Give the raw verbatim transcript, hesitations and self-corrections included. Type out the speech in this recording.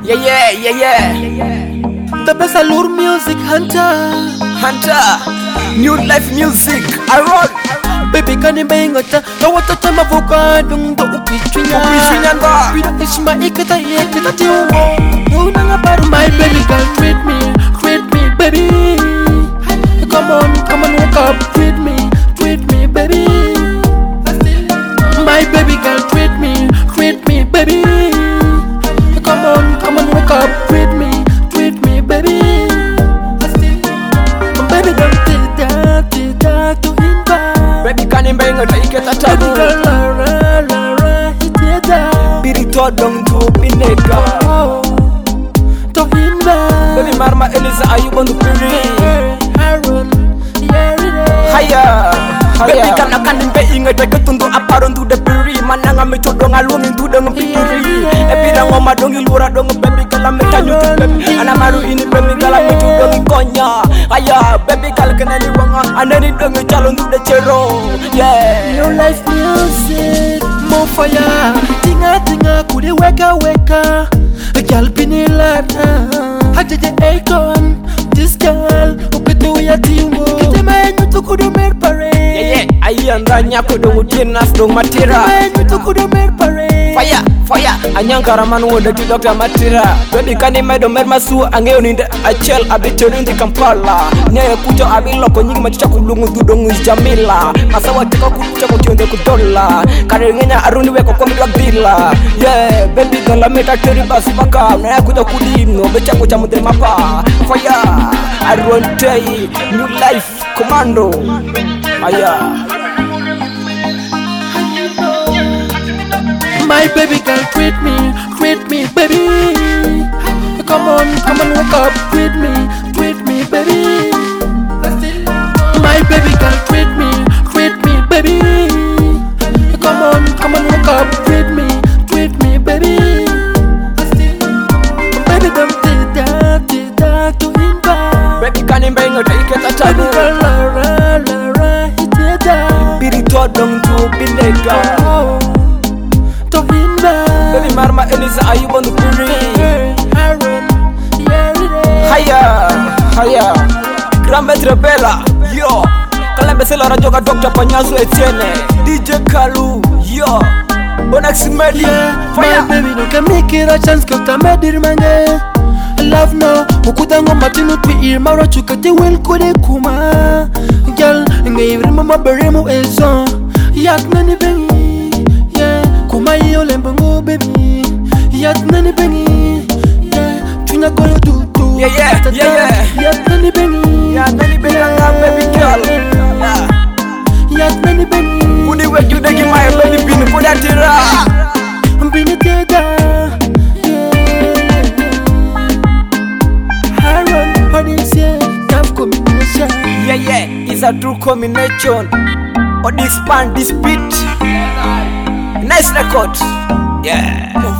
Yeah, yeah, yeah, yeah. The best allure music hunter. Hunter. New life music. I roll. Baby kani bengota. No wata chama voka dungo ukichwinya. Ukichwinya nga. Pida ishma ikata yekata tiungo. Yuna nga baru. My baby girl treat me, treat me baby. Come on, come on walk up, treat me, treat me baby. My baby girl treat me, treat me baby. Come on, come on walk up, treat me, treat me baby. Baby girl take that, take that to invite. Baby kani bengota ikata tabu. Baby girl la la la la hit that. Biri todong tu bineka. Oh, to invite. Baby marma Eliza ayuba nupiri. Aaron, yeah yeah. Haya, haya. Baby kana kani be ingata ketundu aparon tu de piri. Mananga metodong alungi tu dong piri. Epida ngoma dongi lura dong baby kala metanyu tu baby. Ana maru ini baby kala metodong konya. Haya, baby kala kena ni wanga. Anani dong calon tu de chero. Yeah. Your life music, more fire. Tinga tinga kudi weka weka. A girl bini lata. Hajaja aircon. This girl upetu ya tiungo. Kitema enyu tukudu mer pare. Yeah yeah. Ayi andanya kudu tinas dong matira. Kitema enyu tukudu mer pare. Fire, fire. Anyangara manu wode ki doctor matira. Baby kani medo mer masu angeo ninde achel abitoni ndi Kampala. Nye kujo abilo ko nyingi machicha kulungu dudongu Jamila. Masawa teka kucha kutionde kudola. Kare ngenya aruni weko kwa midwa bila. Yeah, baby gala meta teri basi baka. Na kuja kudino becha kucha mude mapa. Fire, I run day, new life commando. Aya. My baby girl treat me, treat me baby. Come on, come on wake up, treat me, treat me baby. My baby girl treat me, treat me baby. Come on, come on wake up, treat me, treat me baby. Baby girl did that, did that to invite. Baby kani bengota ikata tabu. Baby girl la la la la hit that. Biri todong tu bineka. Oh, to invite. Baby marma Eliza ayuba nupiri. Aaron, yeah yeah. Haya, haya. Grandmaître Bella, yo. Kalembe sela rajoka doctor Panyazo Etienne. D J Kalu, yo. Bonax Media, My baby no can make it a chance cause I'm a dear man. Love no, ukudango matinu twi irmaro chukati wel kode kuma. Girl, ngayivri mama beremu ezo. Yak nani bengi, yeah. Kuma iyo lembongo baby. Yak nani bengi, yeah. Tuna koyo tutu. Yeah, yeah, yeah, yeah. Yak nani bengi, yeah. Nani bengi nga baby girl. Yeah. Yak nani bengi. Udi weju degi my baby binu kuda tira. Bini teda, yeah. Aaron, Odyssey, tough combination. Yeah, yeah, it's a true combination. Or this band, this beat. Nice record. Yeah.